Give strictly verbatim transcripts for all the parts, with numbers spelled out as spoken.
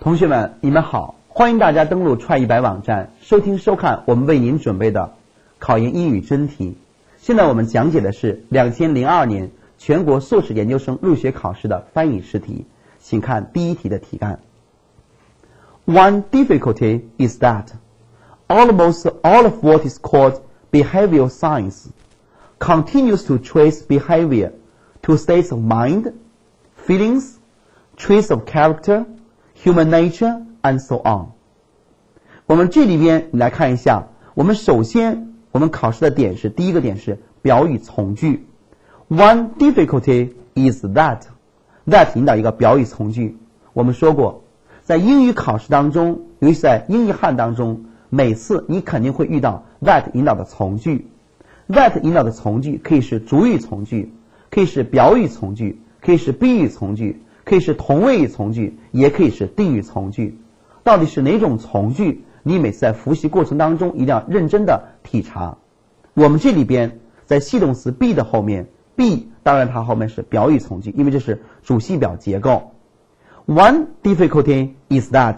同学们，你们好，欢迎大家登录try一百网站，收听收看我们为您准备的考研英语真题。现在我们讲解的是二零零二年全国硕士研究生入学考试的翻译试题，请看第一题的题干。One difficulty is that almost all of what is called behavioral science continues to trace behavior to states of mind, feelings, traits of character, human nature, and so on. 我们这里边来看一下，我们首先我们考试的点是第一个点是表语从句。One difficulty is that that 引导一个表语从句。我们说过，在英语考试当中，尤其是在英译汉当中，每次你肯定会遇到 that 引导的从句。that 引导的从句可以是主语从句，可以是表语从句，可以是宾语从句，可以是同位语从句，也可以是定语从句。到底是哪种从句？你每次在复习过程当中一定要认真的体察。我们这里边在系动词 be 的后面 be 当然它后面是表语从句，因为这是主系表结构。One difficulty is that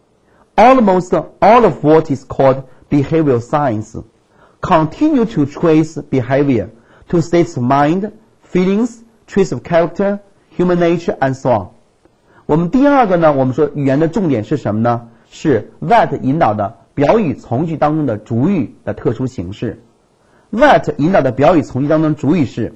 almost all of what is called behavioral science continue to trace behavior to states of mind, feelings, traits of character, human nature, and so on. 我们第二个呢，我们说语言的重点是什么呢？是 that 引导的表语从句当中的主语的特殊形式。that 引导的表语从句当中主语是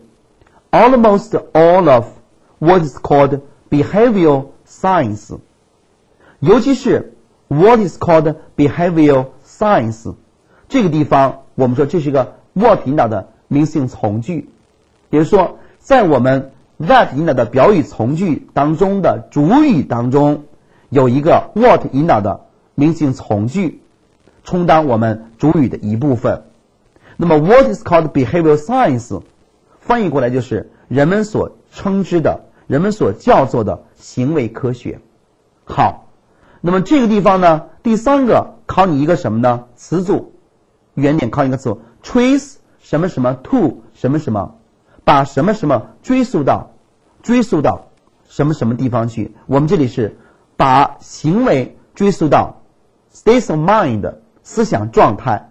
almost all of what is called behavioral science， 尤其是 what is called behavioral science 这个地方，我们说这是一个 what 引导的名词性从句，也就是说在我们 that 引导的表语从句当中的主语当中有一个 what 引导的名词性从句充当我们主语的一部分。那么 what is called behavioral science 翻译过来就是人们所称之的，人们所叫做的行为科学。好，那么这个地方呢，第三个考你一个什么呢？词组，原点考你一个词组 trace 什么什么 to 什么什么，把什么什么追溯到追溯到什么什么地方去。我们这里是把行为追溯到 states of mind 思想状态，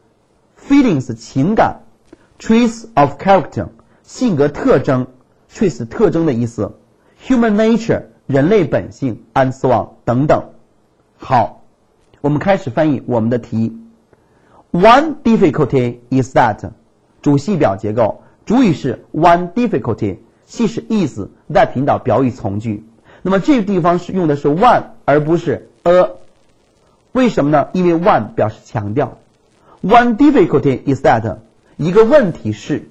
feelings 情感， traits of character 性格特征， traits 特征的意思， human nature 人类本性 and so on 等等。好，我们开始翻译我们的题。One difficulty is that 主系表结构，主语是 one difficulty， 系是 is that 引导表语从句。那么这个地方是用的是 one 而不是 a， 为什么呢？因为 one 表示强调。One difficulty is that 一个问题是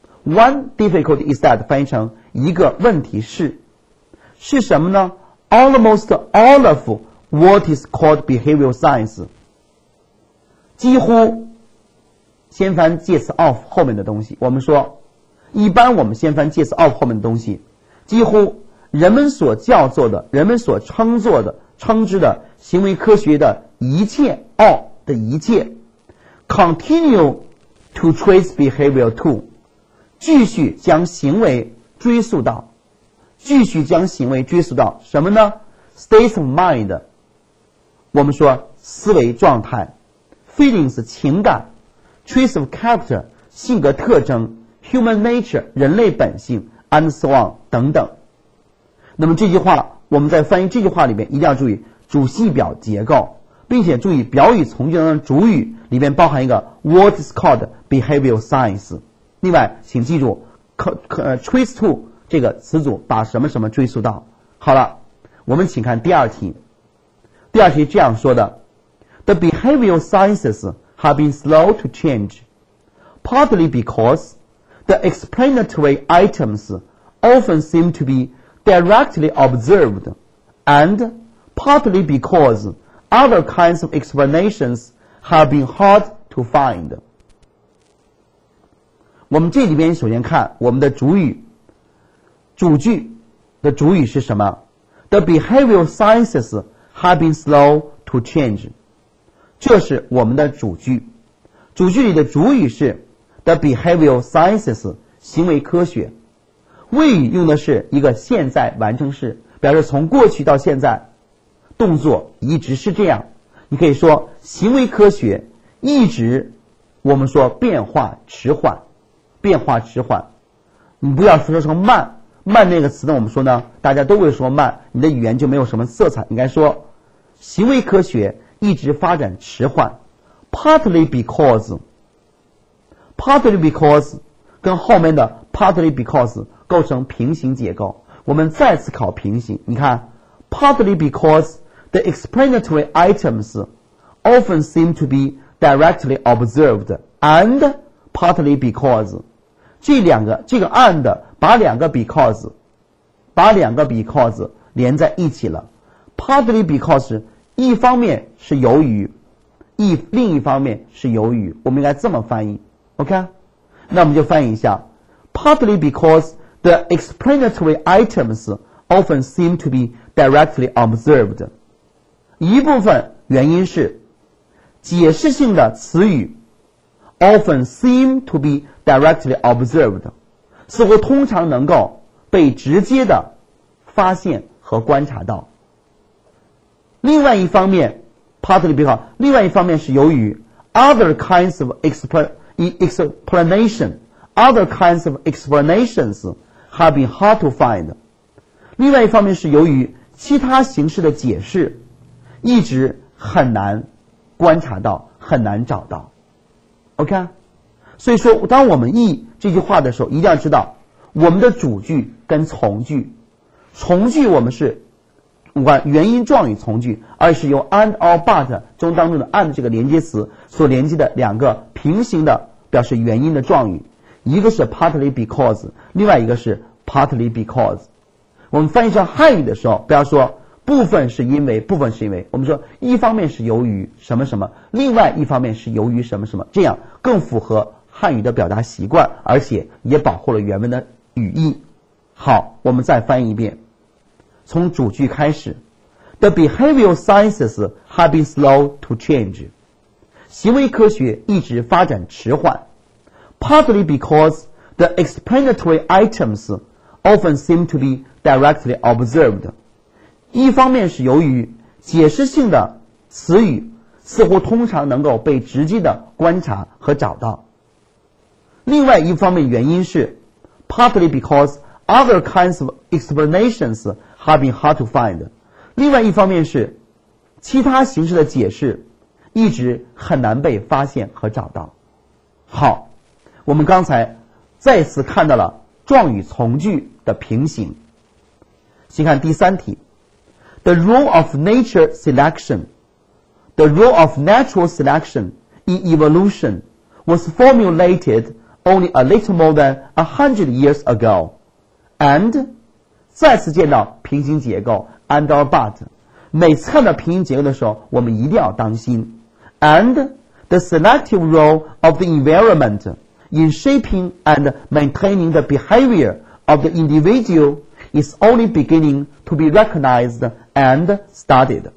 One difficulty is that 翻译成一个问题是是什么呢？ Almost all of what is called behavioral science 几乎先翻介词 of 后面的东西。我们说一般我们先翻介词 of 后面的东西，几乎人们所叫做的，人们所称作的称之的行为科学的一切 all 的一切 continue to trace behavior to 继续将行为追溯到继续将行为追溯到什么呢？ states of mind 我们说思维状态， feelings 情感， traits of character 性格特征， human nature 人类本性 and so on 等等。那么这句话我们在翻译这句话里面一定要注意主系表结构，并且注意表语从句当中的主语里面包含一个 what is called behavioral science。另外请记住可可、呃、trace to 这个词组把什么什么追溯到。好了，我们请看第二题。第二题这样说的 The behavioral sciences have been slow to change, partly because the explanatory items often seem to be directly observed, and partly because other kinds of explanations have been hard to find. 我们这里边首先看我们的主语，主句的主语是什么？ The behavioral sciences have been slow to change， 这是我们的主句。主句里的主语是 The behavioral sciences 行为科学，谓语用的是一个现在完成式，表示从过去到现在， 动作一直是这样。你可以说行为科学一直我们说变化迟缓，变化迟缓。你不要说成慢，慢那个词呢，我们说呢，大家都会说慢，你的语言就没有什么色彩。应该说行为科学一直发展迟缓 ，partly because，partly because 跟后面的 partly because 构成平行结构。我们再次考平行，你看 partly because the explanatory items often seem to be directly observed and partly because 这两个这个 and 把两个 because 把两个 because 连在一起了。partly because 一方面是由于，一另一方面是由于，我们应该这么翻译 OK， 那我们就翻译一下 partly because the explanatory items often seem to be directly observed， 一部分原因是解释性的词语 often seem to be directly observed， 似乎通常能够被直接的发现和观察到。另外一方面 partly because 另外一方面是由于 other kinds of explanation other kinds of explanations have been hard to find， 另外一方面是由于其他形式的解释一直很难观察到，很难找到 OK， 所以说当我们译这句话的时候，一定要知道我们的主句跟从句，从句我们是管原因状语从句，而是由 and or but 中当中的 and 这个连接词所连接的两个平行的表示原因的状语，一个是 partly because， 另外一个是 partly because。 我们翻译成汉语的时候，不要说部分是因为，部分是因为，我们说一方面是由于什么什么，另外一方面是由于什么什么，这样更符合汉语的表达习惯，而且也保护了原文的语义。好，我们再翻译一遍，从主句开始 The behavioral sciences have been slow to change， 行为科学一直发展迟缓 partly because the explanatory items often seem to be directly observed， 一方面是由于解释性的词语似乎通常能够被直接的观察和找到，另外一方面原因是 partly because other kinds of explanations have been hard to find， 另外一方面是其他形式的解释一直很难被发现和找到。好，我们刚才再次看到了状语从句的平行。先看第三题 The role of nature selection The role of natural selection in evolution was formulated only a little more than a hundred years ago and 再次见到平行结构 and or but， 每次看到平行结构的时候我们一定要当心 and the selective role of the environment in shaping and maintaining the behavior of the individual is only beginning to be recognized and studied.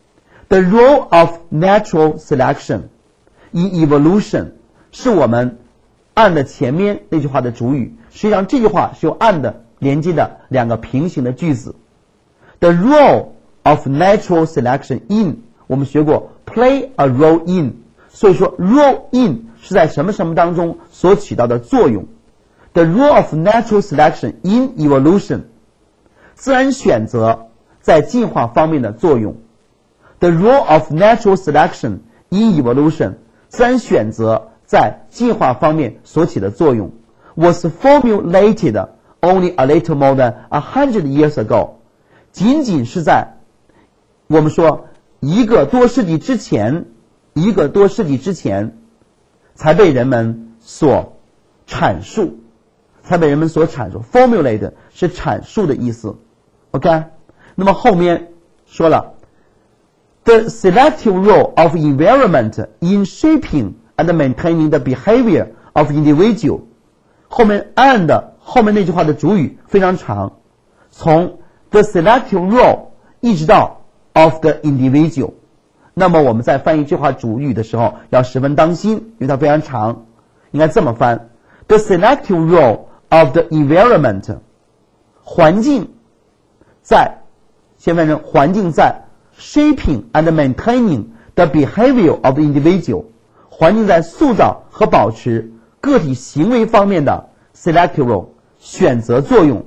The role of natural selection in evolution 是我们按的前面那句话的主语，实际上这句话是由按的连接的两个平行的句子。The role of natural selection in 我们学过 play a role in， 所以说 role in 是在什么什么当中所起到的作用。The role of natural selection in evolution 自然选择在进化方面的作用。The role of natural selection in evolution 自然选择在进化方面所起的作用 was formulated only a little more than a hundred years ago， 仅仅是在我们说一个多世纪之前，一个多世纪之前才被人们所阐述，才被人们所阐述 formulate 是阐述的意思 OK， 那么后面说了 The selective role of environment in shaping and maintaining the behavior of individual 后面 and 后面那句话的主语非常长，从 the selective role 一直到 of the individual， 那么我们在翻译这句话主语的时候要十分当心，因为它非常长，应该这么翻 The selective role of the environment 环境在先翻成环境在 shaping and maintaining the behavior of the individual， 环境在塑造和保持个体行为方面的 selective role， 选择作用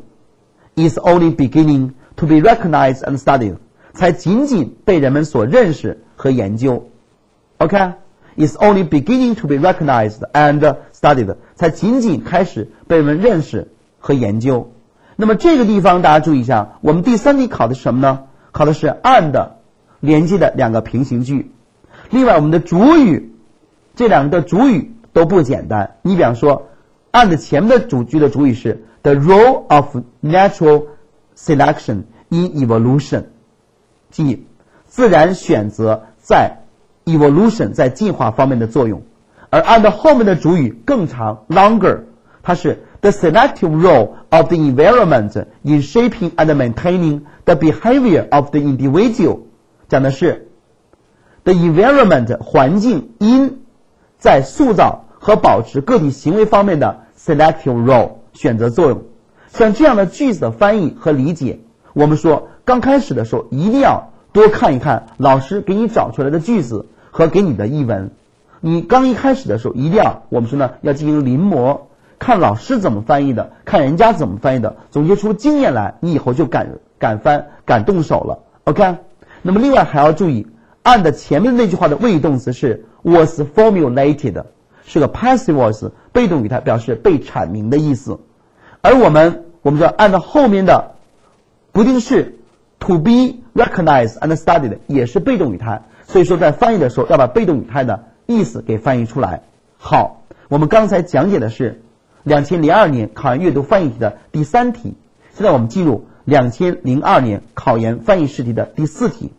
is only beginning to be recognized and studied， 才仅仅被人们所认识和研究。 OK， is only beginning to be recognized and studied， 才仅仅开始被人们认识和研究。那么这个地方大家注意一下，我们第三题考的是什么呢？考的是 and 连接的两个平行句。另外我们的主语，这两个的主语都不简单。你比方说 and 前面的主句的主语是 the role of natural selection in evolution， 即自然选择在 evolution 在进化方面的作用。而 and 后面的主语更长 longer， 它是 the selective role of the environment in shaping and maintaining the behavior of the individual， 讲的是 the environment 环境 in 在塑造和保持个体行为方面的 selective role 选择作用。像这样的句子的翻译和理解，我们说刚开始的时候一定要多看一看老师给你找出来的句子和给你的译文。你刚一开始的时候一定要我们说呢要进行临摹，看老师怎么翻译的，看人家怎么翻译的，总结出经验来，你以后就敢敢翻敢动手了。 OK， 那么另外还要注意 and 前面那句话的谓语动词是 was formulated， 是个 passive voice 被动语态，表示被阐明的意思。而我们我们知道 and 后面的不定式 to be recognized and studied 也是被动语态，所以说在翻译的时候要把被动语态的意思给翻译出来。好，我们刚才讲解的是二零零二年考研阅读翻译题的第三题，现在我们进入二零零二年考研翻译试题的第四题。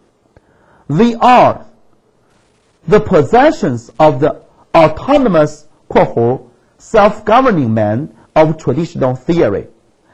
They are the possessions of the autonomous self-governing man of traditional theory,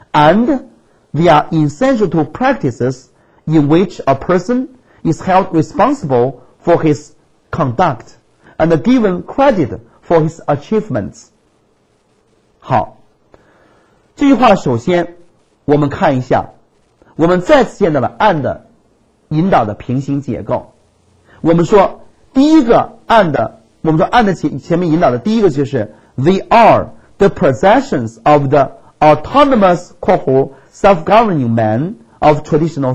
and they are essential to practices in which a person is held responsible for his conduct and given credit for his achievements。 好，这句话首先我们看一下，我们再次见到了 and 引导的平行结构。我们说第一个 and， 我们说 and 前前面引导的第一个就是 they are the possessions of the autonomous self-governing man of traditional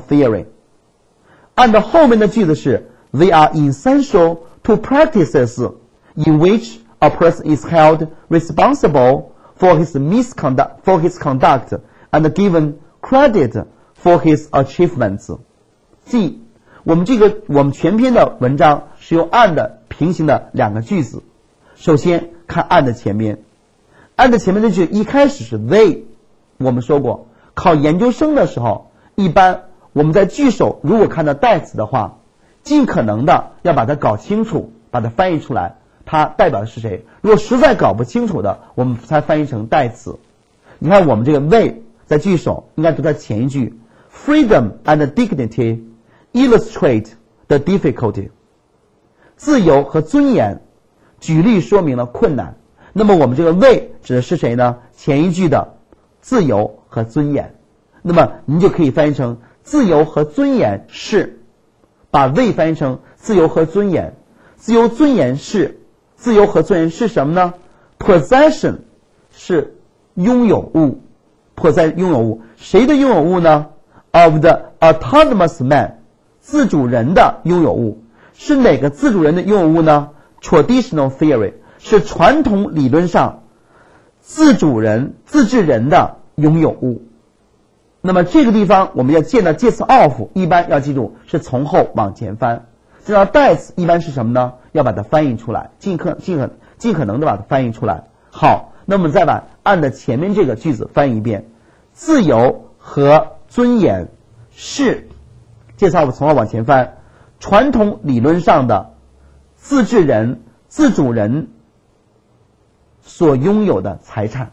theory。and 后面的句子是 they are essential to practices in which a person is held responsible for his misconduct, for his conduct, and given credit for his achievements。 即我们这个我们全篇的文章是用 and 平行的两个句子。首先看 and 前面 and 前面的句一开始是 they， 我们说过考研究生的时候，一般我们在句首如果看到代词的话，尽可能的要把它搞清楚，把它翻译出来，它代表的是谁。如果实在搞不清楚的，我们才翻译成代词。你看我们这个 they 在句首应该读在前一句 freedom and dignity illustrate the difficulty， 自由和尊严举例说明了困难。那么我们这个 they 指的是谁呢？前一句的自由和尊严。那么您就可以翻译成自由和尊严是，把 they 翻译成自由和尊严。自由尊严是，自由和尊严是什么呢？ possession 是拥有物， possession 拥有物，谁的拥有物呢？ of the autonomous man 自主人的拥有物。是哪个自主人的拥有物呢？ traditional theory 是传统理论上自主人自治人的拥有物。那么这个地方我们要见到介词 of 一般要记住是从后往前翻，见到代词一般是什么呢？要把它翻译出来，尽可尽可尽可能的把它翻译出来。好，那我们再把按的前面这个句子翻译一遍，自由和尊严是介词 of 从后往前翻，传统理论上的自治人自主人所拥有的财产。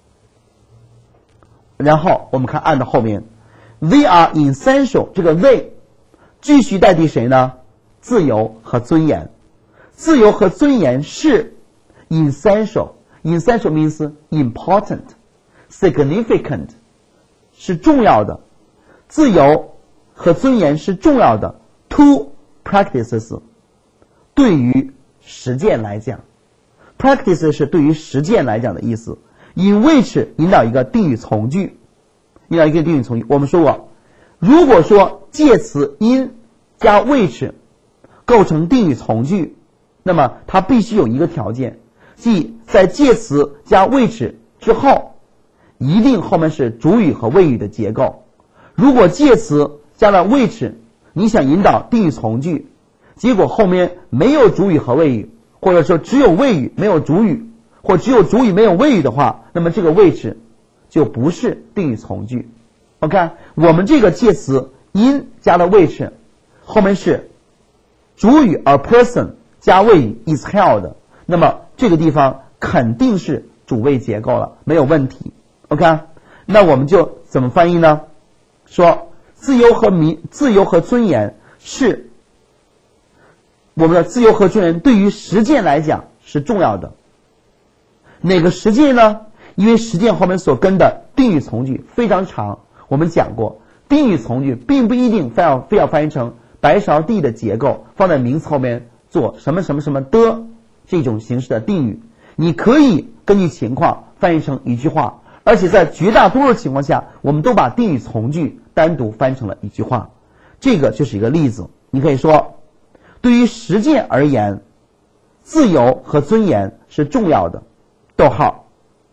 然后我们看 and 后面 they are essential， 这个 they 继续代替谁呢？自由和尊严。自由和尊严是 essential， essential means important， significant 是重要的，自由和尊严是重要的 to practices 对于实践来讲 ，practice 是对于实践来讲的意思。in which 引导一个定语从句，引导一个定语从句。我们说过，如果说介词 in 加 which 构成定语从句，那么它必须有一个条件，即在介词加 which 之后，一定后面是主语和谓语的结构。如果介词加了 which， 你想引导定语从句，结果后面没有主语和谓语，或者说只有谓语没有主语，或只有主语没有谓语的话，那么这个which就不是定语从句。OK， 我们这个介词 in 加了 which， 后面是主语 a person 加谓语 is held， 那么这个地方肯定是主谓结构了，没有问题。OK， 那我们就怎么翻译呢？说自由和民自由和尊严是我们的自由和尊严对于实践来讲是重要的。哪个实践呢？因为实践后面所跟的定语从句非常长，我们讲过，定语从句并不一定非要非要翻译成白勺地的结构，放在名词后面做什么什么什么的这种形式的定语，你可以根据情况翻译成一句话。而且在绝大多数情况下，我们都把定语从句单独翻成了一句话。这个就是一个例子。你可以说，对于实践而言，自由和尊严是重要的。逗号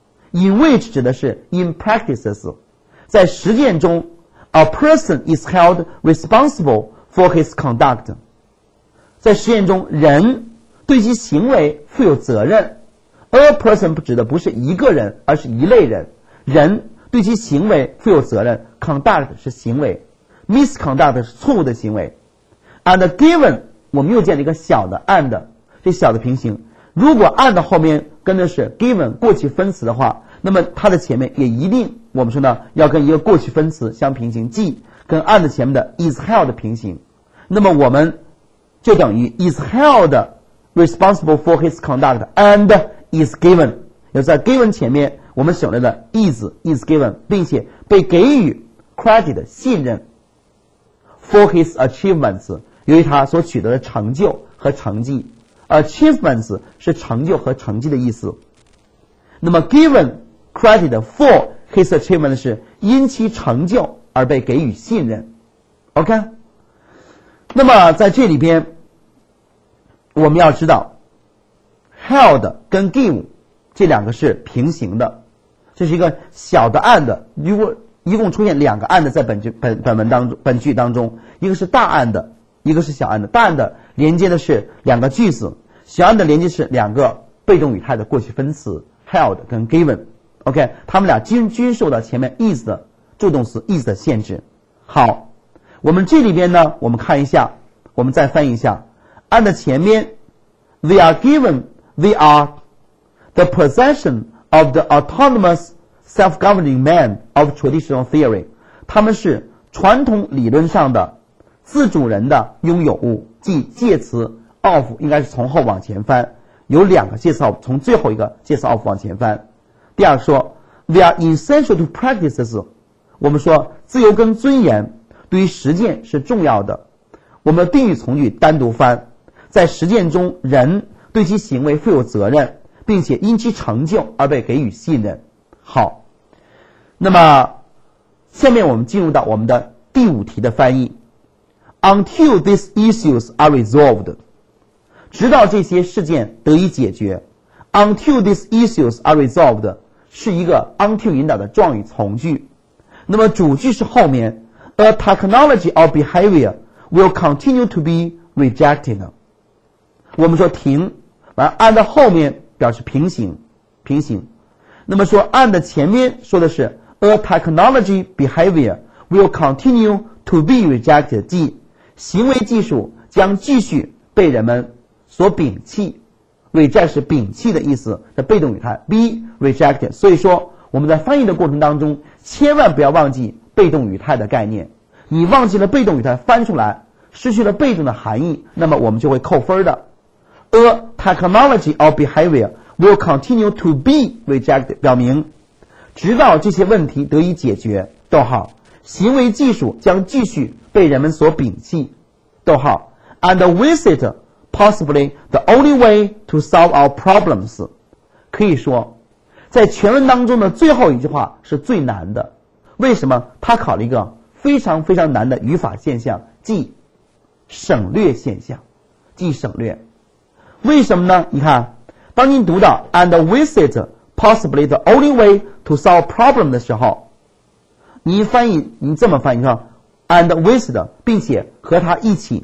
in which 指的是 in practices， 在实践中 a person is held responsible for his conduct， 在实践中人对其行为负有责任。 a person 指的不是一个人，而是一类人，人对其行为负有责任。 conduct 是行为， misconduct 是错误的行为。 and given 我们又建了一个小的 and， 这小的平行，如果 and 后面跟的是 given 过去分词的话，那么它的前面也一定我们说呢要跟一个过去分词相平行，即跟 and 前面的 is held 平行。那么我们就等于 is held responsible for his conduct and is given， 有在 given 前面我们省略了 is is given， 并且被给予 credit 信任 for his achievements， 由于他所取得的成就和成绩。 achievements 是成就和成绩的意思。那么 given credit for his achievement 是因其成就而被给予信任。 OK， 那么在这里边我们要知道 held 跟 give 这两个是平行的，这是一个小的 and， 如果一共出现两个 and 在本句本本文当中本句当中，一个是大 and， 一个是小 and， 大 and 连接的是两个句子，小 and 连接是两个被动语态的过去分词 held 跟 given。 OK， 他们俩均均受到前面 is 的助动词 is 的限制。好，我们这里边呢，我们看一下，我们再翻译一下 and 前面 they are given they are the possession of the autonomous self-governing man of traditional theory， 他们是传统理论上的自主人的拥有物，即介词 of 应该是从后往前翻，有两个介词 of， 从最后一个介词 of 往前翻。第二说 they are essential to practices， 我们说自由跟尊严对于实践是重要的，我们的定语从句单独翻，在实践中人对其行为负有责任，并且因其成就而被给予信任。好，那么下面我们进入到我们的第五题的翻译。 Until these issues are resolved， 直到这些事件得以解决。 Until these issues are resolved 是一个 until 引导的状语从句，那么主句是后面 A technology or behavior will continue to be rejected， 我们说停，完按照后面表示平行平行，那么说按的前面说的是 A technology behavior will continue to be rejected， 即行为技术将继续被人们所摒弃。 reject 是摒弃的意思，的被动语态 be rejected。 所以说我们在翻译的过程当中千万不要忘记被动语态的概念，你忘记了被动语态翻出来失去了被动的含义，那么我们就会扣分的。 A technology or behavior will continue to be rejected 表明直到这些问题得以解决，逗号，行为技术将继续被人们所摒弃， 逗号 and with it possibly the only way to solve our problems。 可以说在全文当中的最后一句话是最难的。为什么？它考了一个非常非常难的语法现象，即省略现象，即省略。为什么呢？你看，当你读到 and with it possibly the only way to solve problem 的时候，你翻译，你这么翻译，你看 and with it 并且和它一起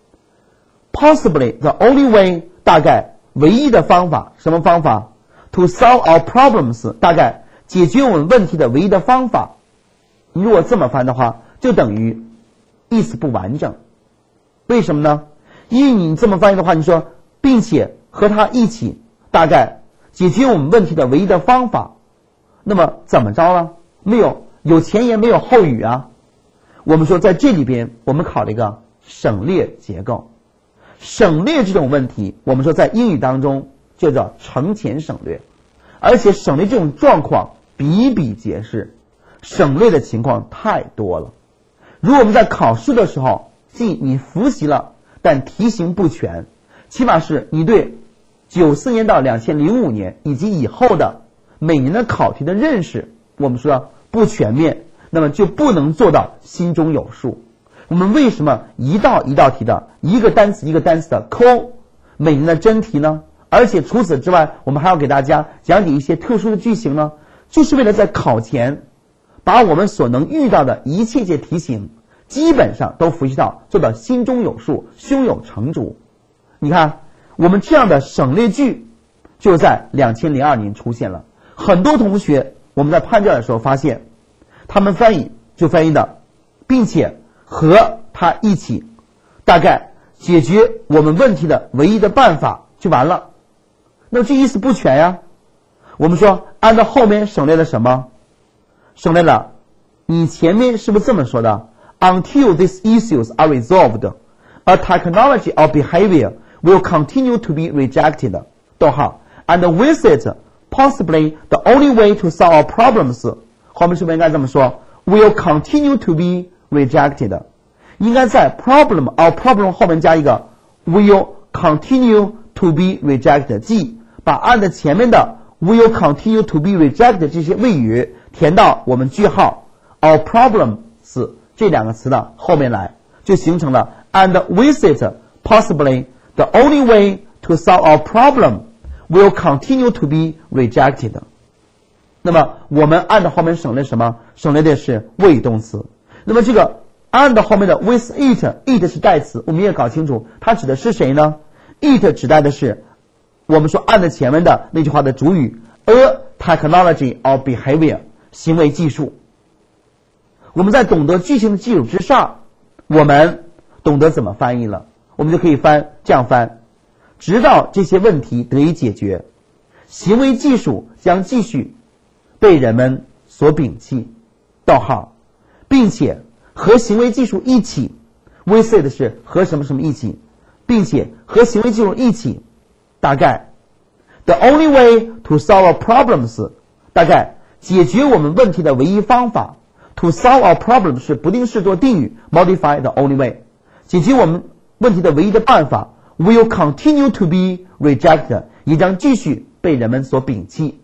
possibly the only way 大概唯一的方法，什么方法？ to solve our problems 大概解决我们问题的唯一的方法。你如果这么翻的话，就等于意思不完整。为什么呢？因为你这么翻译的话，你说并且和它一起大概解决我们问题的唯一的方法，那么怎么着呢？没有有前言没有后语啊。我们说在这里边我们考了一个省略结构。省略这种问题我们说在英语当中就叫承前省略，而且省略这种状况比比皆是，省略的情况太多了。如果我们在考试的时候，即你复习了但题型不全，起码是你对九四年到两千零五年以及以后的每年的考题的认识我们说不全面，那么就不能做到心中有数。我们为什么一道一道题的一个单词一个单词的抠每年的真题呢？而且除此之外，我们还要给大家讲解一些特殊的句型呢，就是为了在考前把我们所能遇到的一切切题型基本上都复习到，做到心中有数，胸有成竹。你看我们这样的省略句就在两千零二年出现了。很多同学我们在判卷的时候发现，他们翻译就翻译的并且和它一起大概解决我们问题的唯一的办法就完了，那么这意思不全呀。我们说按照后面省略了什么？省略了你前面是不是这么说的？ Until these issues are resolved, a technology or behavior will continue to be rejected. 逗号 And with it, possibly the only way to solve our problems. 后面是不是应该这么说？ Will continue to be rejected. 应该在 problem or problem 后面加一个 will continue to be rejected， 即把按的前面的 will continue to be rejected 这些谓语填到我们句号 our problems 这两个词的后面来，就形成了 and with it possibly the only way to solve our problem will continue to be rejected。 那么我们按的后面省略什么？省略的是谓语动词。那么这个按的后面的 with it it 是代词，我们也搞清楚它指的是谁呢？ it 指代的是我们说按的前面的那句话的主语 a technology or behavior 行为技术。我们在懂得句型的基础之上，我们懂得怎么翻译了，我们就可以翻这样翻，直到这些问题得以解决，行为技术将继续被人们所摒弃，逗号，并且和行为技术一起 with it 是和什么什么一起，并且和行为技术一起，大概 the only way to solve our problems 大概解决我们问题的唯一方法， to solve our problems 是不定式做定语 modify the only way 解决我们问题的唯一的办法 will continue to be rejected 也将继续被人们所摒弃。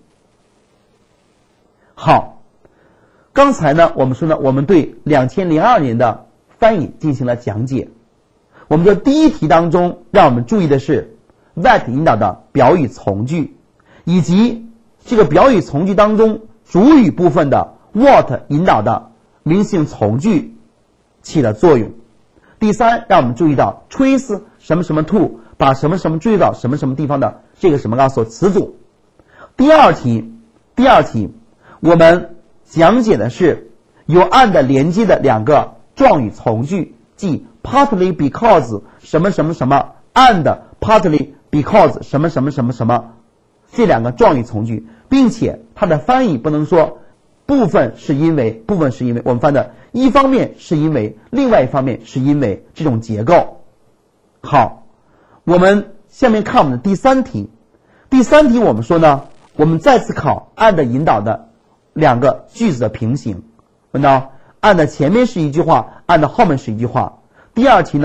好，刚才呢我们说呢我们对两千零二年的翻译进行了讲解。我们的第一题当中让我们注意的是 that 引导的表语从句，以及这个表语从句当中主语部分的 what 引导的名词性从句起了作用。第三，让我们注意到 trace 什么什么 to 把什么什么追到什么什么地方的这个什么告诉词组。第二题，第二题我们讲解的是有 and 连接的两个状语从句，即 partly because 什么什么什么 and partly because 什么什么什么什么这两个状语从句，并且它的翻译不能说部分是因为，部分是因为，我们翻的一方面是因为，另外一方面是因为这种结构。好，我们下面看我们的第三题。第三题我们说呢，我们再次考 and 引导的两个句子的平行。问到 and 前面是一句话 and 后面是一句话。第二题呢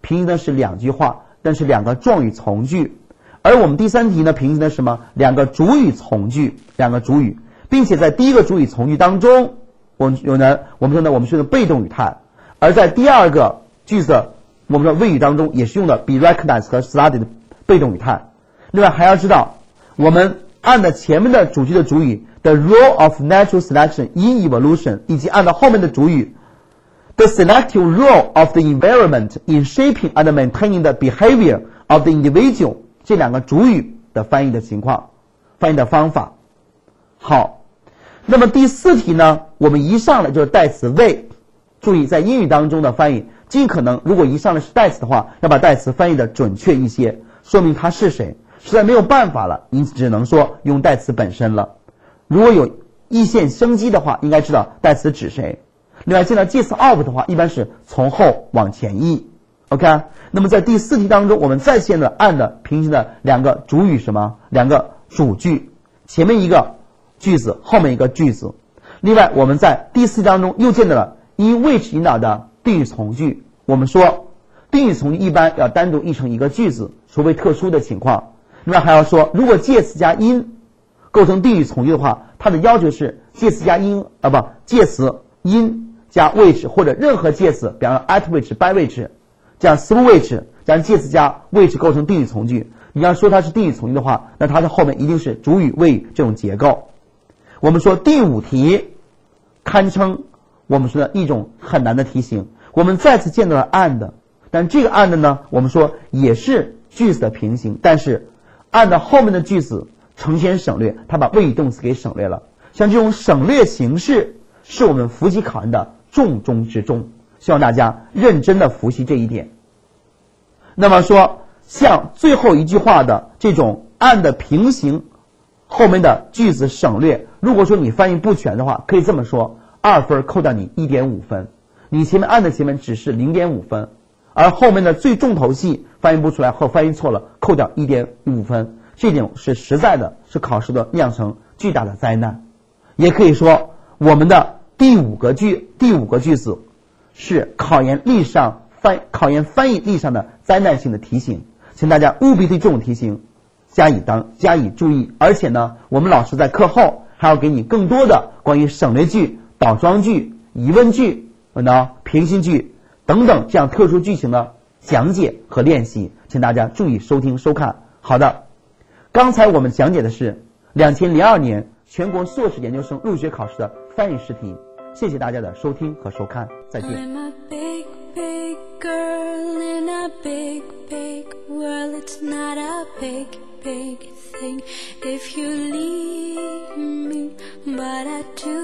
平行的是两句话，但是两个状语从句。而我们第三题呢，平行的是什么？两个主语从句，两个主语，并且在第一个主语从句当中，我们有呢，我们说呢，我们是用被动语态，而在第二个句子，我们说谓语当中也是用的 be recognized 和 studied 的被动语态。另外还要知道，我们按的前面的主句的主语 the role of natural selection in evolution， 以及按照后面的主语 the selective role of the environment in shaping and maintaining the behavior of the individual， 这两个主语的翻译的情况，翻译的方法。好，那么第四题呢，我们一上来就是代词 为，注意在英语当中的翻译，尽可能如果一上来是代词的话，要把代词翻译的准确一些，说明他是谁。实在没有办法了，因此只能说用代词本身了。如果有意线生机的话，应该知道代词指谁。另外见到介词 of 的话，一般是从后往前译。OK， 那么在第四题当中，我们再现的按的平行的两个主语什么？两个主句，前面一个句子，后面一个句子。另外我们在第四题当中又见到了因 which 引导的定语从句。我们说定语从句一般要单独译成一个句子，除非特殊的情况。另外还要说，如果介词加因构成定语从句的话，它的要求是介词加因啊不介词因加 which 或者任何介词，比方说 at which by which 这样 through which 这样介词加 which 构成定语从句。你要说它是定语从句的话，那它的后面一定是主语谓语这种结构。我们说第五题堪称我们说的一种很难的题型，我们再次见到了 and， 但这个 and 呢，我们说也是句子的平行，但是按照后面的句子呈现省略，它把谓语动词给省略了。像这种省略形式是我们复习考研的重中之重，希望大家认真的复习这一点。那么说像最后一句话的这种按的平行后面的句子省略，如果说你翻译不全的话，可以这么说，二分扣掉你 一点五 分，你前面按的前面只是 零点五 分，而后面的最重头戏翻译不出来或翻译错了，扣掉 一点五 分，这点是实在的，是考试的酿成巨大的灾难。也可以说我们的第五个句第五个句子是考研历上翻考研翻译历上的灾难性的题型，请大家务必对这种题型加以当加以注意。而且呢，我们老师在课后还要给你更多的关于省略句、倒装句、疑问句、呢平行句等等这样特殊句型的讲解和练习，请大家注意收听收看。好的，刚才我们讲解的是二零零二年全国硕士研究生入学考试的翻译试题，谢谢大家的收听和收看，再见。I'm a big, big girl in a big, big world. It's not a big, big thing if you leave me, but I do